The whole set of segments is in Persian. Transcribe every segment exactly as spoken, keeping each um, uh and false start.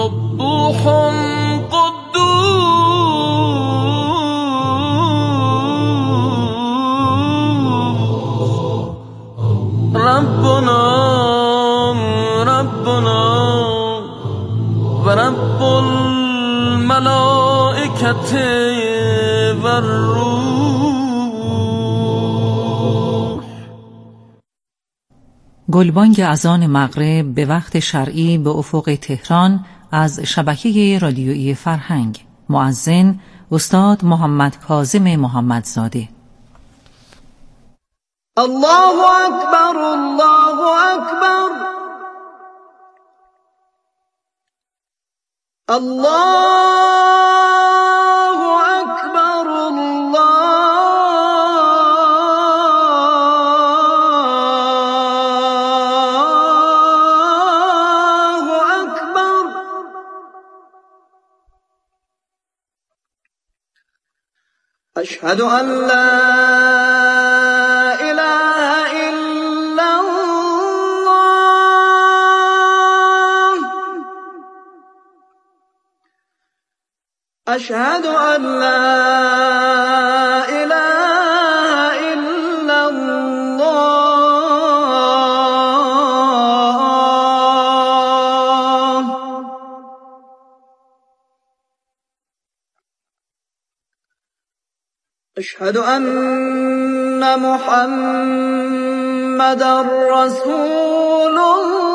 سبوح قدوس ربنا ربنا ورب الملائكة والروح. گلبانگ اذان مغرب به وقت شرعی به افق تهران از شبکه رادیویی فرهنگ. مؤذن استاد محمد کاظم محمدزاده. الله اکبر الله اکبر الله اکبر الله اکبر. اشهد ان لا أشهد أن لا إله إلا الله. أشهد أن محمدًا رسول الله.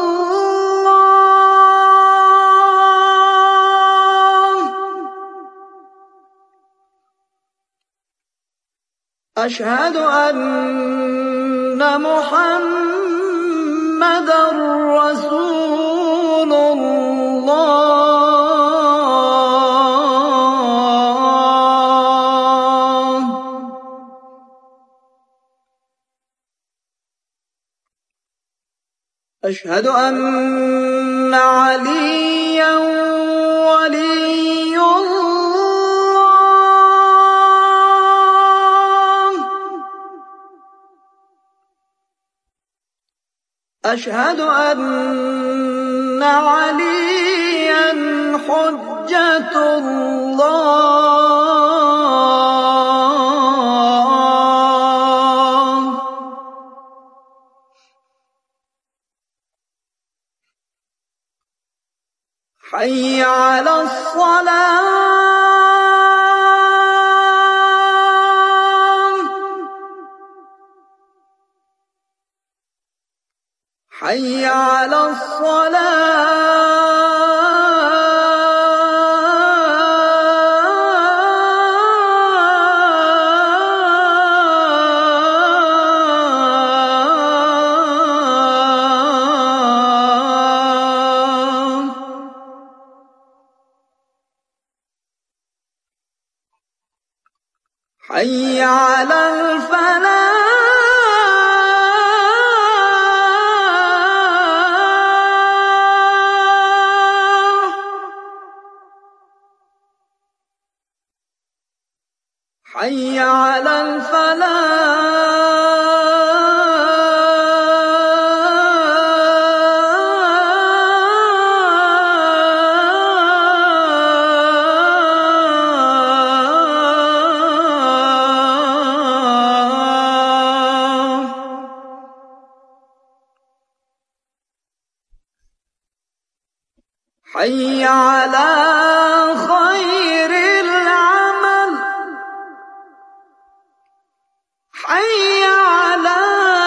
أشهد أن محمدًا رسول الله. أشهد أن عليًّا ولي الله. أشهد أن عليًّا حجة الله. حي على الصلاة. حي على الصلاة. حي على الفلاح. حي على الفلاح. حي على خير العمل. حي على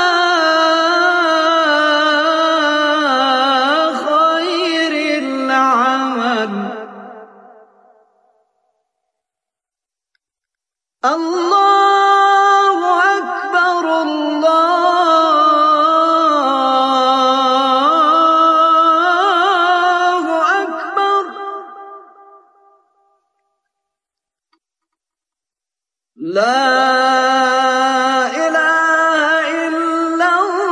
خير العمل. الله أكبر الله أكبر. لا إله إلا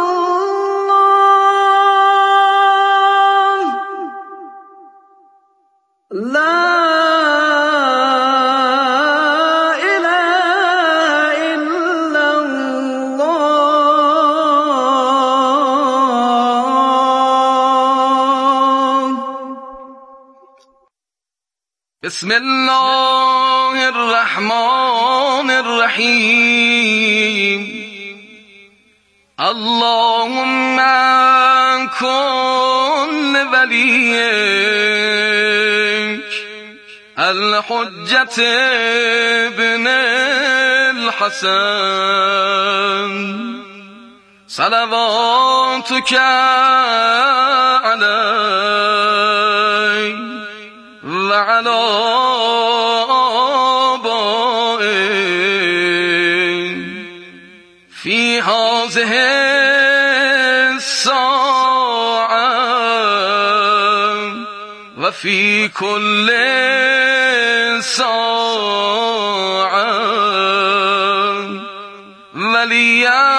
الله. لا بسم الله الرحمن الرحیم. اللهم كن وليك الحجة ابن الحسن صلواتك عليه وعلى آبائه في هذه الساعة وفي كل ساعة وليا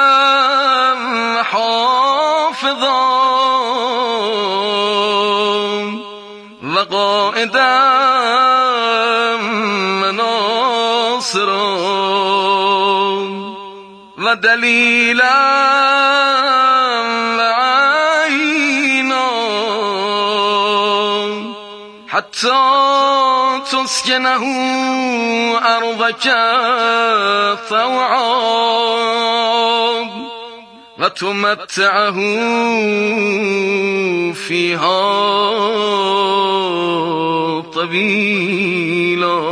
حافظا وقائدا مناصرا ودليلا وعينا حتى تسكنه أرضك طوعا وتمتعه فيها طويلا.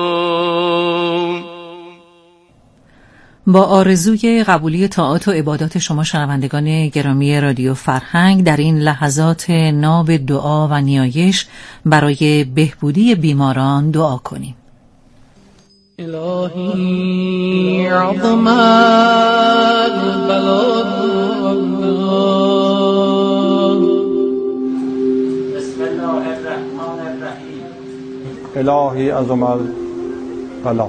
با آرزوی قبولی طاعات و عبادات شما شنوندگان گرامی رادیو فرهنگ در این لحظات ناب دعا و نیایش برای بهبودی بیماران دعا کنیم. الهی عظم البلا بسم الله الرحمن الرحیم. الهی عظم البلا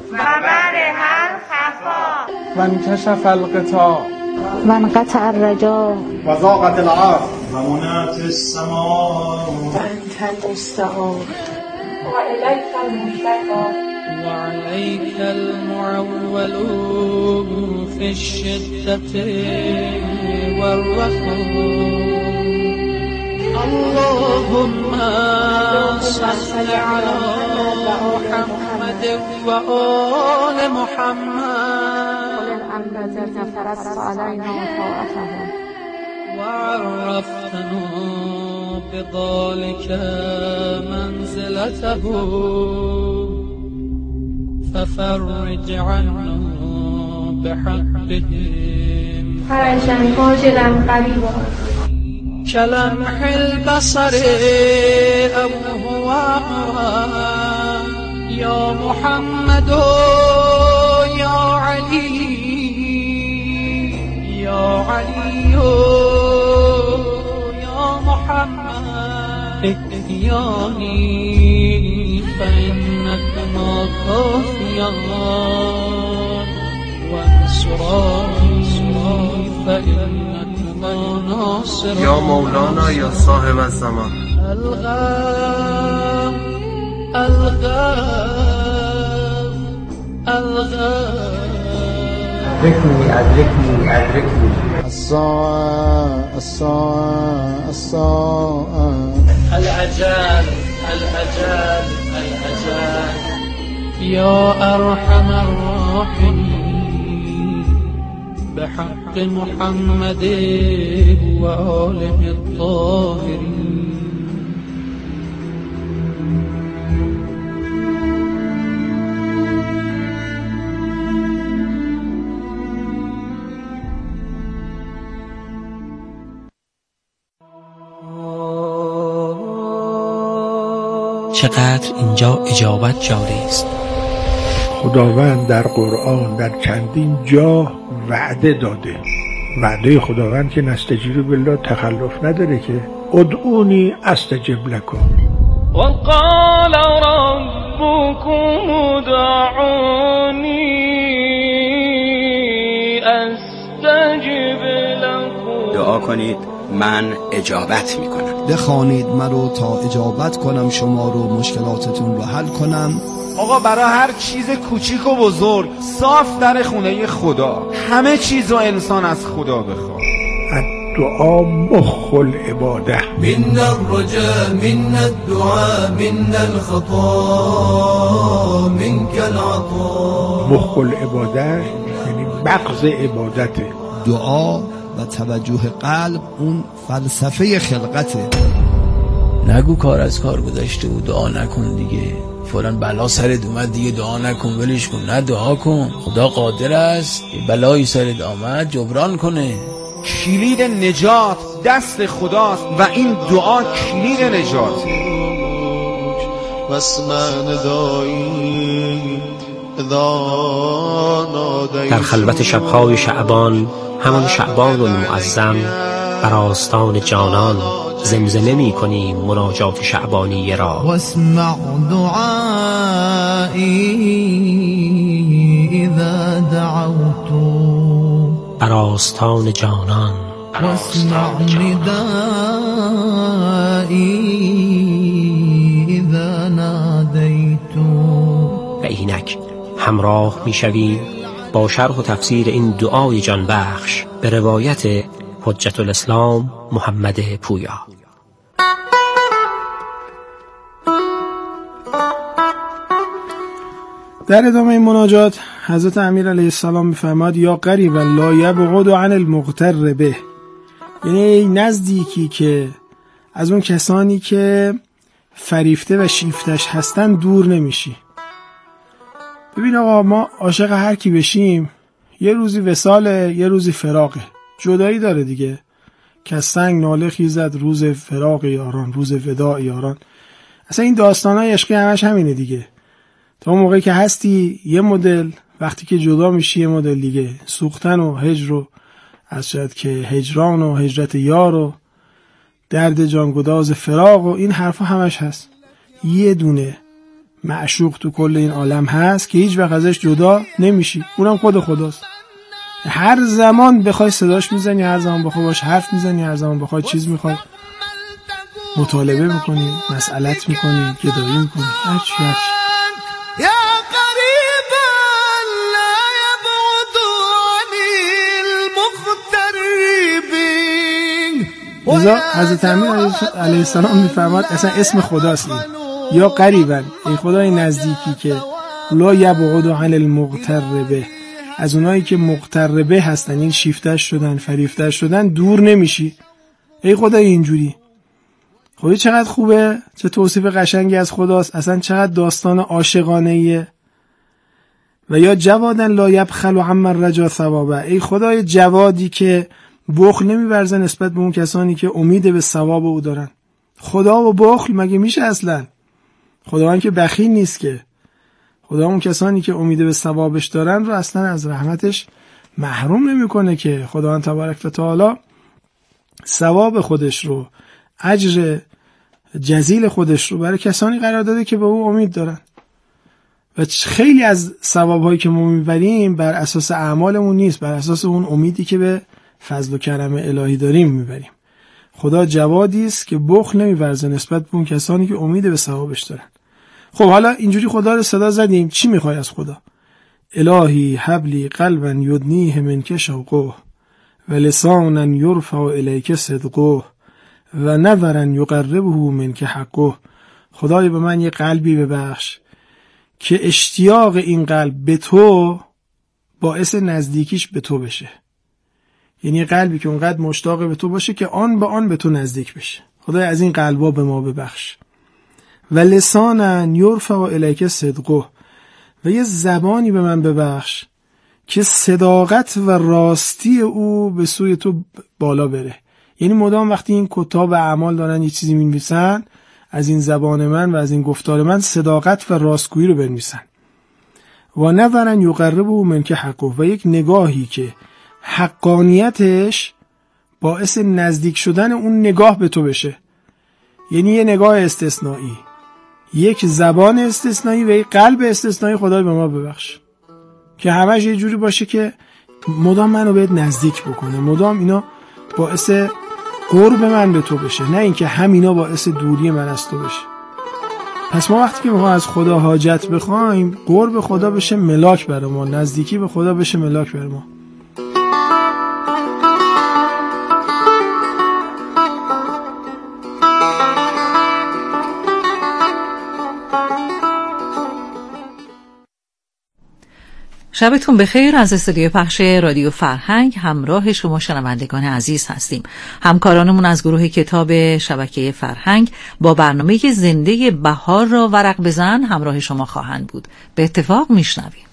و انکشف الغطاء و انقطع الرجاء و ضاقت الارض و منات السماء و انت المستعان و الیک المشتکا و علیک المعول فی الشدة والرخاء. اللهم صل على محمد و آل محمد الذين فرضت علينا طاعتهم وعرفتنا بذلك منزلته ففرج عنا بحقهم فرجا عاجلا قريبا كلمح البصر أو هو يا محمد يا علي يا علي يا محمد احياني فإنكما كافيان وانصراني فإنكما ناصران یا مولانا یا صاحب الزمان. الغام الغام الغام أدركني أدركني أدركني الساعة الساعة الساعة الأجال الأجال الأجال يا أرحم الراحمين بحق محمد وآله الطاهرين. چقدر اینجا اجابت جاری است. خداوند در قرآن در چندین جا وعده داده. وعده خداوند که نستجیب بالله تخلف نداره که ادعونی استجب لکم. وقال ربكم ادعوني استجب لكم. دعا کنید من اجابت میکنم. بخوانید مرا تا اجابت کنم شما رو، مشکلاتتون رو حل کنم. آقا برای هر چیز کوچیک و بزرگ صاف در خونه خدا، همه چیز و انسان از خدا بخواد. دعا مخ العباده. من الرجاء من الدعاء من الخطا منك العطاء. مخ العباده یعنی مغز عبادته. دعا و توجه قلب اون فلسفه خلقته. نگو کار از کار گذشته و دعا نکن دیگه، فلان بلا سرت اومد دیگه دعا نکن ولش کن. نه، دعا کن، خدا قادر است بلایی سرت آمد جبران کنه. کلید نجات دست خداست و این دعا کلید نجات. در خلوت شبهای شعبان، همان شعبان المعظم، بر آستان جانان زمزمه می کنیم مناجات شعبانی را. واسمع دعایی اذا دعوت، بر آستان جانان. واسمع ندایی اذا نادیت. و اینک همراه می شویم با شرح و تفسیر این دعای جان بخش به روایت حجت الاسلام محمد پویا. در ادامه این مناجات حضرت امیر علیه السلام می‌فرماد یا قریبا لا یبعد عن المغتر به، یعنی نزدیکی که از اون کسانی که فریفته و شیفتش هستن دور نمیشی. ببین آقا، ما عاشق هر کی بشیم یه روزی وصاله، یه روزی فراقه، جدایی داره دیگه. که سنگ ناله خیزد روز فراق یاران، روز وداع یاران. اصلا این داستانای عشقی همش همینه دیگه. تا اون موقعی که هستی یه مدل، وقتی که جدا میشی یه مدل دیگه. سوختن و هجر و از شاید که هجران و هجرت یار و درد جانگداز فراق و این حرفا همش هست. یه دونه معشوق تو کل این عالم هست که هیچ وقت ازش جدا نمیشی، اونم خود خداست. هر زمان بخوای صداش میزنی، هر زمان بخوای باش حرف میزنی، هر زمان بخوای چیز میخوای مطالبه میکنی، مسئلت میکنی، گدایی میکنی، هرچی هرچی. یا قریبا لا یبعد عن المغتربین. لذا حضرت امیر علیه السلام میفرماد اصلا اسم خداست این، یا قریبا، ای خدای نزدیکی که لا یبعد عن المغتربه، از اونایی که مغتربه هستن، این شیفتش شدن، فریفتش شدن، دور نمیشی. ای خدای اینجوری. خودی چقدر خوبه، چه توصیف قشنگی از خداست، اصلا چقدر داستان عاشقانه‌ایه. و یا جوادن لا یبخل عمن رجا ثوابه، ای خدای جوادی که بخل نمی‌ورزه نسبت به اون کسانی که امید به ثواب او دارن. خدا و بخل مگه میشه اصلا؟ خداوند که بخیل نیست که. خدا اون کسانی که امید به ثوابش دارن رو اصلا از رحمتش محروم نمیکنه که. خداوند تبارک و تعالی ثواب خودش رو، اجر جزیل خودش رو برای کسانی قرار داده که به او امید دارن. و خیلی از ثوابهایی که ما میبریم بر اساس اعمالمون نیست، بر اساس اون امیدی که به فضل و کرم الهی داریم میبریم. خدا جوادی است که بخل نمیورزه نسبت به اون کسانی که امید به ثوابش دارن. خب حالا اینجوری خدا رو صدا زدیم، چی میخوای از خدا؟ الهی حبلی قلبا یدنیه منک شوقه و لسانا یرفع الیک صدقه و نظرا یقربه منک حقه. خدای به من یه قلبی ببخش که اشتیاق این قلب به تو باعث نزدیکیش به تو بشه. یعنی قلبی که اونقدر مشتاق به تو باشه که آن به آن به تو نزدیک بشه. خدای از این قلبا به ما ببخش. و لسانا یرفع الیک صدقه، و یه زبانی به من ببخش که صداقت و راستی او به سوی تو بالا بره. یعنی مدام وقتی این کتاب اعمال دارن یه چیزی می‌نویسن، از این زبان من و از این گفتار من صداقت و راستگویی رو بنویسن. و نظرا یقربه منک حقه، و یک نگاهی که حقانیتش باعث نزدیک شدن اون نگاه به تو بشه. یعنی یه نگاه استثنایی، یک زبان استثنایی و یک قلب استثنایی. خدای به ما ببخش که همش یه جوری باشه که مدام منو بهت نزدیک بکنه، مدام اینا باعث قرب من به تو بشه، نه اینکه همینا باعث دوری من از تو بشه. پس ما وقتی که ما از خدا حاجت بخوایم، قرب خدا بشه ملاک برای ما، نزدیکی به خدا بشه ملاک برای ما. شبتون بخیر. از استودیو پخش رادیو فرهنگ همراه شما شنوندگان عزیز هستیم. همکارانمون از گروه کتاب شبکه فرهنگ با برنامه زنده بهار را ورق بزن همراه شما خواهند بود. به اتفاق میشنویم.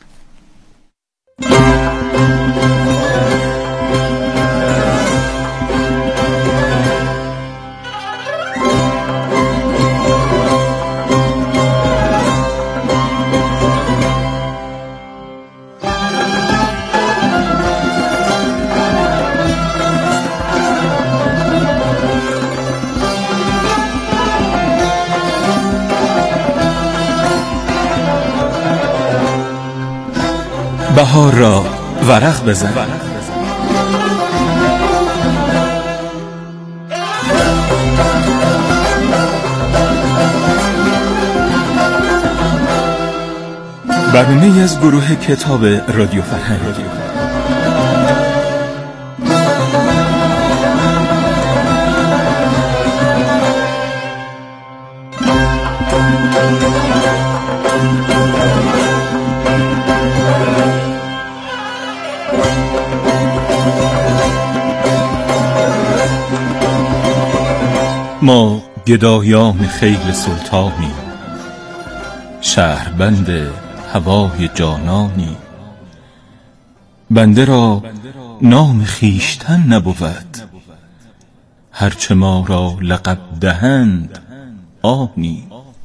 بهار را ورق بزن. برنامه از گروه کتاب رادیو فرهنگ. ما گدایان خیل سلطانی، شهربند هوای جانانی. بنده را نام خیشتن نبود، هرچه ما را لقب دهند آنی.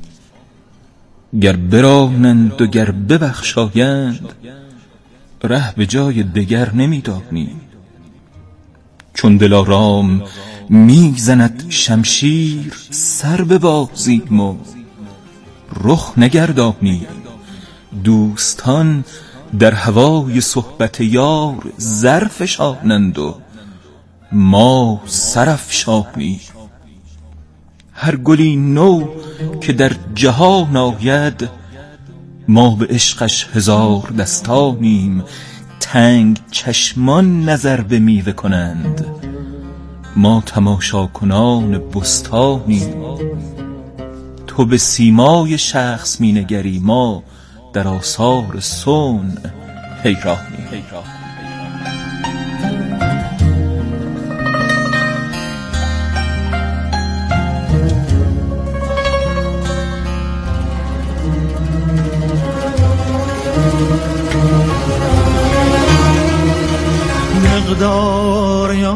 گر برانند و گر ببخشایند، ره به جای دگر نمیدانی. چون دلارام میزند شمشیر، سر ببازیم و رخ نگردانیم. دوستان در هوای صحبت یار زر فشانند و ما سر افشانیم. هر گلی نو که در جهان آید، ما به عشقش هزار دستانیم. تنگ چشمان نظر به میوه کنند، ما تماشا کنان بستانیم. تو به سیمای شخص می نگری، ما در آثار صنع حیرانیم. مقدار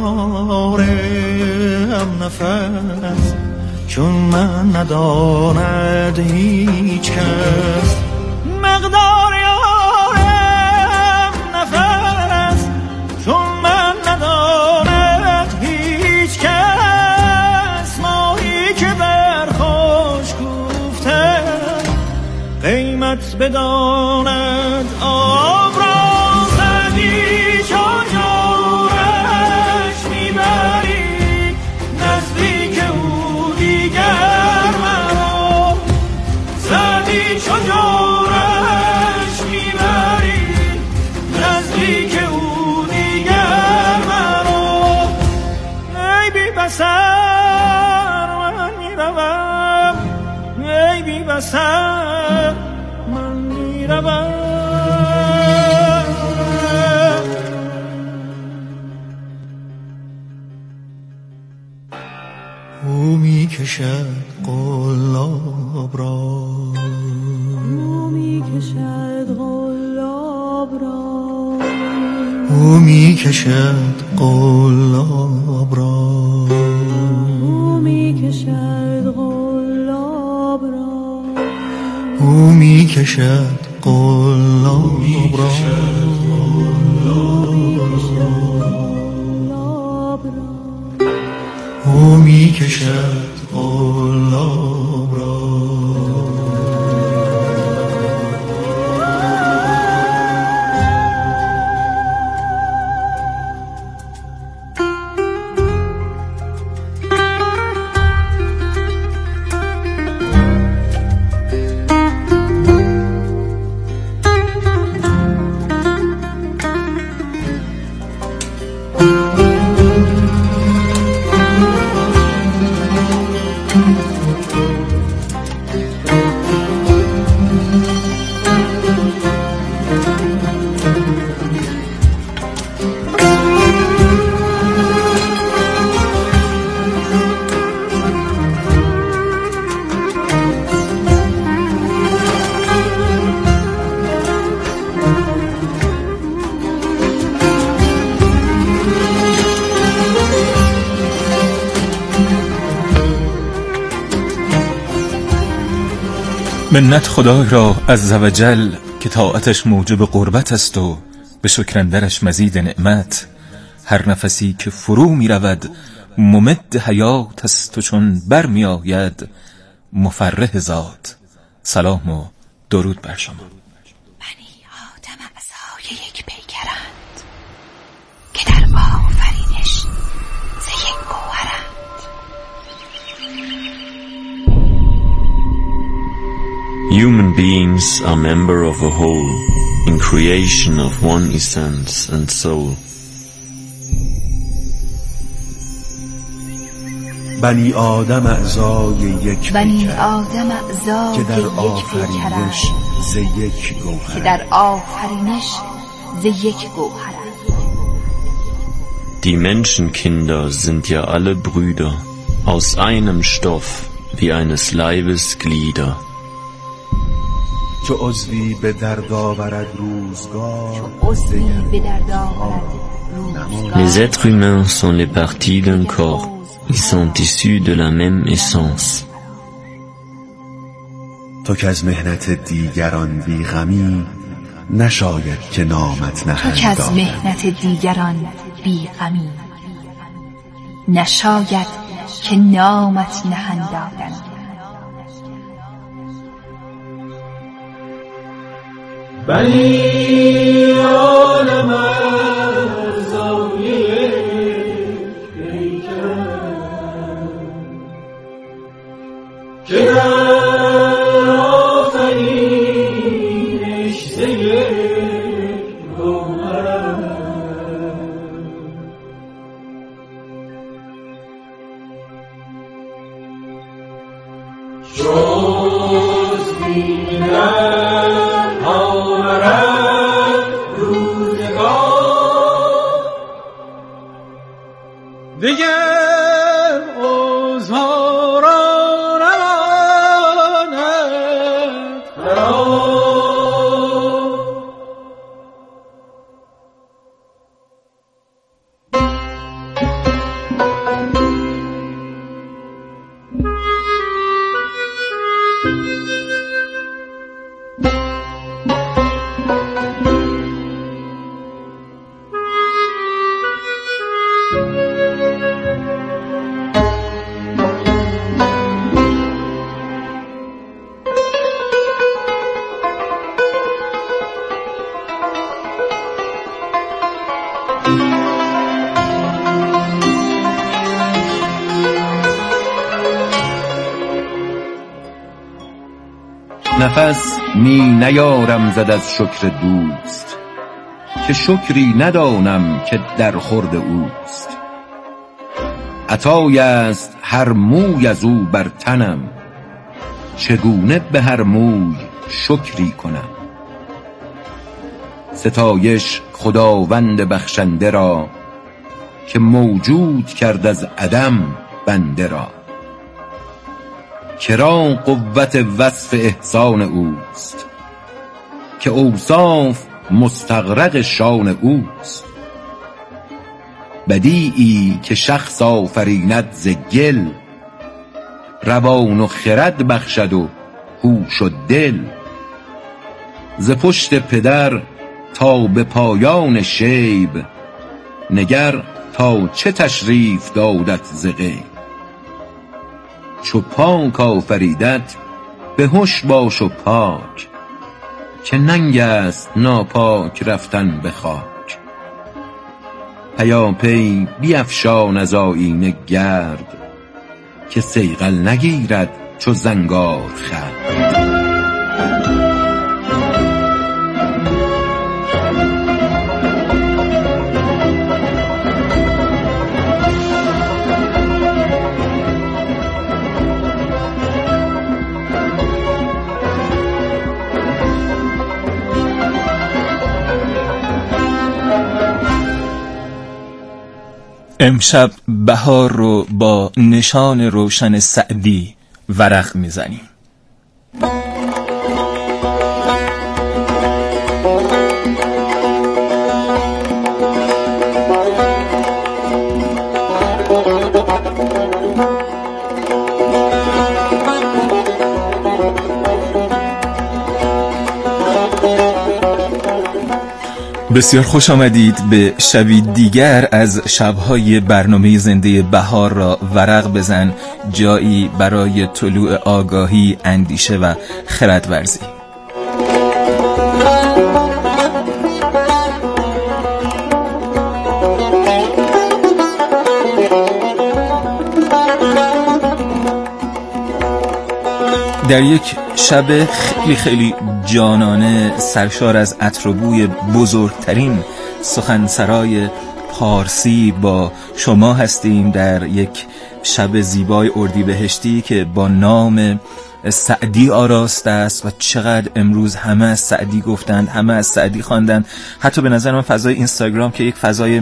یارم نفس، چون من نداند هیچ کس. مقدار یارم نفس، چون من نداند هیچ کس. ماهی که در خوش گفته قیمت بداند آب را. زدی چون جورش میبری نزدیک او دیگر مرا. زدی چون جورش میبری نزدیک او دیگر مرا. ای بی بصر من میروم، ای بی بصر من میروم. او می کشد قلاب را، او می کشد قلاب را. او می کشد قلاب را، او می کشد قلاب را. او می کشد قلاب را. او می کشد قلاب را. منت خدای را عزوجل که طاعتش موجب قربت است و به شکرندرش مزید نعمت. هر نفسی که فرو می رود ممد حیات است و چون بر می آید مفرح ذات. سلام و درود بر شما. بنی آدم اعضای یک پیکرند که در آفرینش ز یک گوهرند. Human beings are member of a whole in creation of one essence and soul. بنی آدم اعضای یک بنی آدم اعضای که در یک آفرینش ز یک گوهر که در آفرینش ز یک گوهر. Die Menschenkinder sind ja alle Brüder, aus einem Stoff wie eines Leibes Glieder. چو عضوی به درد آورد روزگار Les êtres humains sont les parties d'un corps. Ils sont issus de la même essence. تو که از مهنت دیگران بی غمی نشاید که نامت نهند. تو که از مهنت دیگران بی غمی نشاید که نامت نهند دادند. بنی آدم اعضای یک پیکرند که در آفرینش ز یک گوهرند. جز دیدن آورد روزگار دیگر عضوها را نماند قرار. نفس می نیارم زد از شکر دوست که شکری ندانم که در خورد اوست. عطای است هر موی از او بر تنم چگونه به هر موی شکری کنم. ستایش خداوند بخشنده را که موجود کرد از عدم بنده را. کرا قوت وصف احسان اوست که اوصاف مستغرق شان اوست. بدیعی که شخص آفریند ز گل روان و خرد بخشد و هوش و دل. ز پشت پدر تا به پایان شیب نگر تا چه تشریف دادت ز غیب. چو پاک آفریدت به هوش باش و پاک که ننگ است ناپاک رفتن به خاک. پیاپی بیفشان از آیینه گرد که صیقل نگیرد چو زنگار خورد. امشب بهار رو با نشان روشن سعدی ورق میزنیم. بسیار خوش آمدید به شبی دیگر از شبهای برنامه زنده بهار را ورق بزن، جایی برای طلوع آگاهی، اندیشه و خردورزی. در یک شب خیلی خیلی جانانه سرشار از عطر و بوی بزرگترین سخنسرای پارسی با شما هستیم در یک شب زیبای اردیبهشتی که با نام سعدی آراسته است و چقدر امروز همه از سعدی گفتند، همه از سعدی خواندند. حتی به نظر من فضای اینستاگرام که یک فضای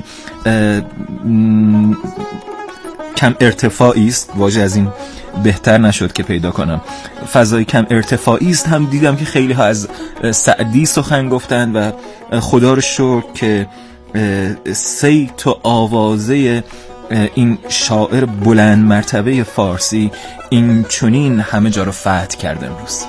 کم ارتفاعی است، واژه از این بهتر نشد که پیدا کنم، فضای کم ارتفاعی است، هم دیدم که خیلی ها از سعدی سخن گفتند و خدا رو شکر که صیت و آوازه این شاعر بلند مرتبه فارسی این چنین همه جا رو فتح کرده امروز.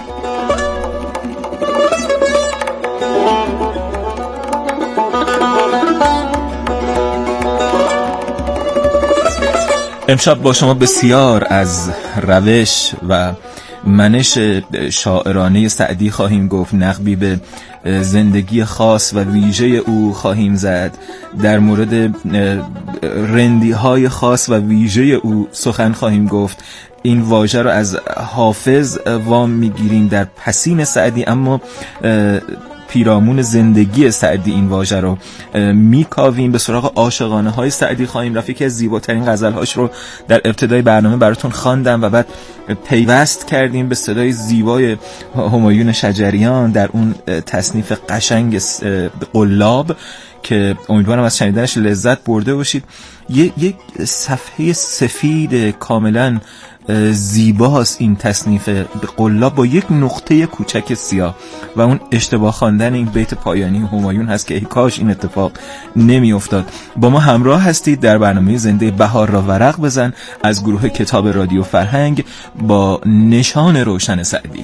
امشب با شما بسیار از روش و منش شاعرانه سعدی خواهیم گفت، نقبی به زندگی خاص و ویژه او خواهیم زد، در مورد رندی‌های خاص و ویژه او سخن خواهیم گفت. این واژه رو از حافظ وام میگیریم در پسین سعدی، اما پیرامون زندگی سعدی این واژه رو میکاویم. به سراغ عاشقانه های سعدی خواهیم رفت. یکی از زیباترین غزل هاش رو در ابتدای برنامه براتون خواندم و بعد پیوست کردیم به صدای زیبای همایون شجریان در اون تصنیف قشنگ قلاب که امیدوارم از شنیدنش لذت برده باشید. یک صفحه سفید کاملا زیباست این تصنیف قلاب با یک نقطه کوچک سیاه و اون اشتباه خواندن این بیت پایانی همایون هست که ای کاش این اتفاق نمی افتاد. با ما همراه هستید در برنامه زنده بهار را ورق بزن از گروه کتاب رادیو فرهنگ با نشان روشن سعدی.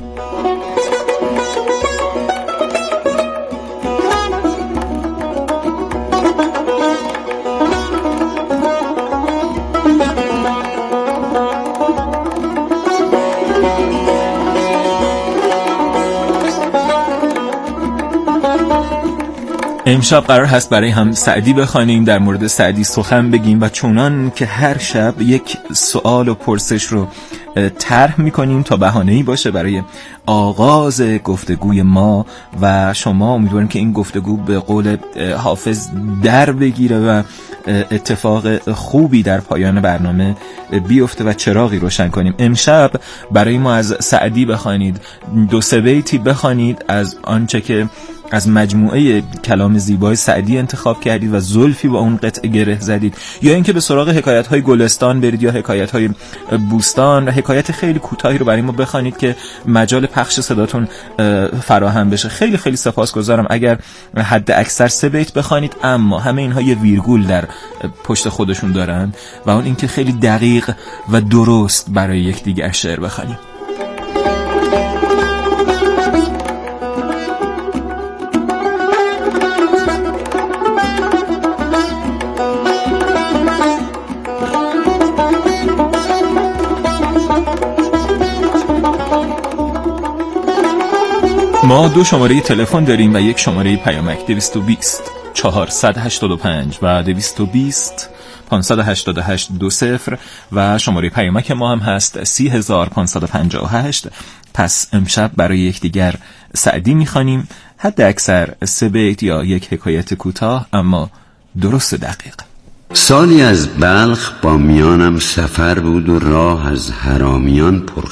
امشب قرار هست برای هم سعدی بخوانیم، در مورد سعدی سخن بگیم و چونان که هر شب یک سوال و پرسش رو طرح میکنیم تا بهانه‌ای باشه برای آغاز گفتگوی ما و شما. امیدواریم که این گفتگو به قول حافظ در بگیره و اتفاق خوبی در پایان برنامه بیفته و چراغی روشن کنیم. امشب برای ما از سعدی بخوانید، دو سه بیتی بخوانید از آنچه که از مجموعه کلام زیبای سعدی انتخاب کردید و زلفی با اون قطعه گره زدید، یا اینکه به سراغ حکایت‌های گلستان برید یا حکایت‌های بوستان و حکایت خیلی کوتاهی رو برای ما بخوانید که مجال پخش صداتون فراهم بشه. خیلی خیلی سپاسگزارم اگر حد اکثر سه بیت بخوانید، اما همه اینها یه ویرگول در پشت خودشون دارن و اون اینکه خیلی دقیق و درست برای یکدیگر شعر بخوانید. ما دو شماره تلفن داریم و یک شماره پیامک دویست و بیست چهارصد و هشتاد و پنج و دویست و بیست پانصد و هشتاد و هشت دو صفر و شماره پیامک ما هم هست سی هزار پانصد و پنجاه و هشت. پس امشب برای یکدیگر سعدی میخوانیم، حد اکثر سه بیت یا یک حکایت کوتاه اما درست دقیق. سالی از بلخ با میانم سفر بود و راه از حرامیان پر